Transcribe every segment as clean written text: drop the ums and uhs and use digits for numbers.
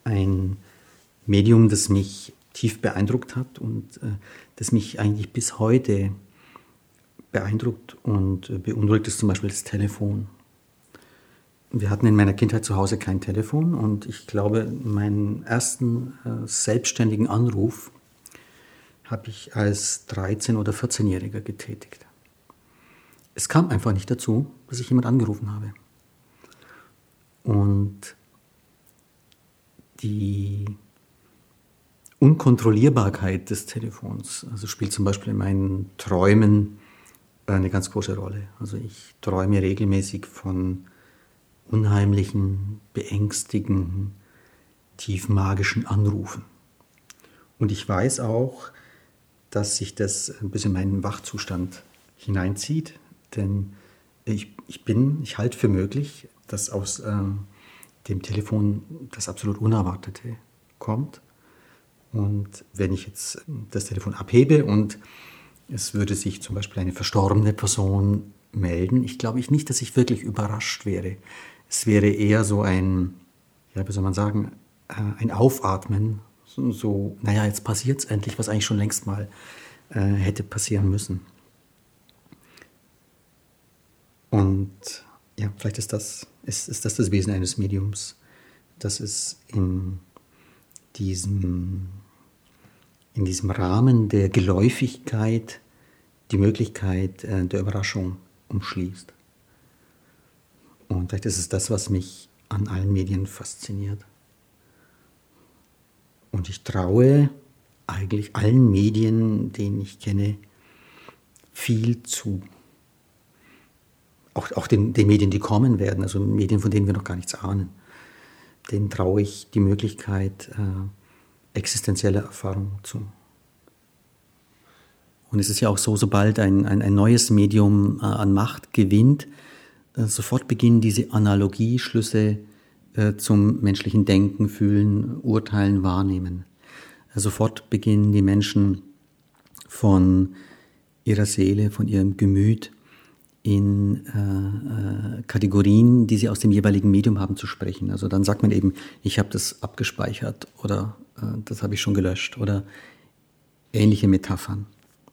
ein Medium, das mich tief beeindruckt hat und das mich eigentlich bis heute beeindruckt und beunruhigt, ist zum Beispiel das Telefon. Wir hatten in meiner Kindheit zu Hause kein Telefon und ich glaube, meinen ersten selbstständigen Anruf habe ich als 13- oder 14-Jähriger getätigt. Es kam einfach nicht dazu, dass ich jemand angerufen habe. Und die Unkontrollierbarkeit des Telefons, also spielt zum Beispiel in meinen Träumen eine ganz große Rolle. Also ich träume regelmäßig von unheimlichen, beängstigenden, tief magischen Anrufen. Und ich weiß auch, dass sich das ein bisschen in meinen Wachzustand hineinzieht, denn ich halte für möglich, dass aus dem Telefon das absolut Unerwartete kommt. Und wenn ich jetzt das Telefon abhebe und es würde sich zum Beispiel eine verstorbene Person melden, ich glaube nicht, dass ich wirklich überrascht wäre. Es wäre eher so ein, ja, wie soll man sagen, ein Aufatmen. So, naja, jetzt passiert es endlich, was eigentlich schon längst mal hätte passieren müssen. Und ja, vielleicht ist das das Wesen eines Mediums, dass es in diesem Rahmen der Geläufigkeit die Möglichkeit der Überraschung umschließt. Und vielleicht ist es das, was mich an allen Medien fasziniert. Und ich traue eigentlich allen Medien, denen ich kenne, viel zu. Auch den Medien, die kommen werden, also Medien, von denen wir noch gar nichts ahnen. Denen traue ich die Möglichkeit existenzieller Erfahrung zu. Und es ist ja auch so, sobald ein neues Medium an Macht gewinnt, sofort beginnen diese Analogieschlüsse zum menschlichen Denken, Fühlen, Urteilen, Wahrnehmen. Sofort beginnen die Menschen von ihrer Seele, von ihrem Gemüt in Kategorien, die sie aus dem jeweiligen Medium haben, zu sprechen. Also dann sagt man eben, ich habe das abgespeichert oder das habe ich schon gelöscht oder ähnliche Metaphern.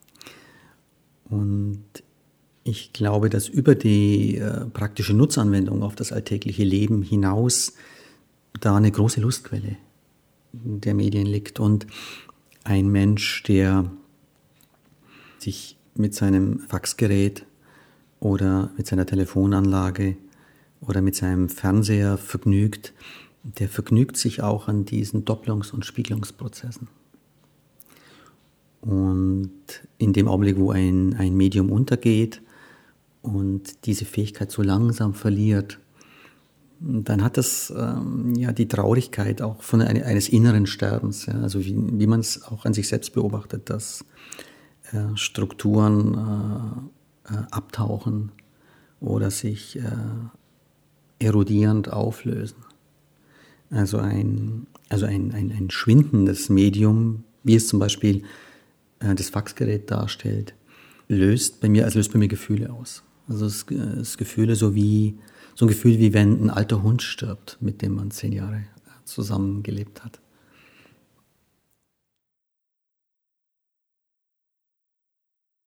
Und ich glaube, dass über die praktische Nutzanwendung auf das alltägliche Leben hinaus da eine große Lustquelle der Medien liegt. Und ein Mensch, der sich mit seinem Faxgerät oder mit seiner Telefonanlage oder mit seinem Fernseher vergnügt, der vergnügt sich auch an diesen Doppelungs- und Spiegelungsprozessen. Und in dem Augenblick, wo ein Medium untergeht und diese Fähigkeit so langsam verliert, dann hat das die Traurigkeit auch von eines inneren Sterbens. Ja, also wie man es auch an sich selbst beobachtet, dass Strukturen abtauchen oder sich erodierend auflösen. Also ein schwindendes Medium, wie es zum Beispiel das Faxgerät darstellt, löst bei mir Gefühle aus. Also das Gefühle so ein Gefühl, wie wenn ein alter Hund stirbt, mit dem man 10 Jahre zusammengelebt hat.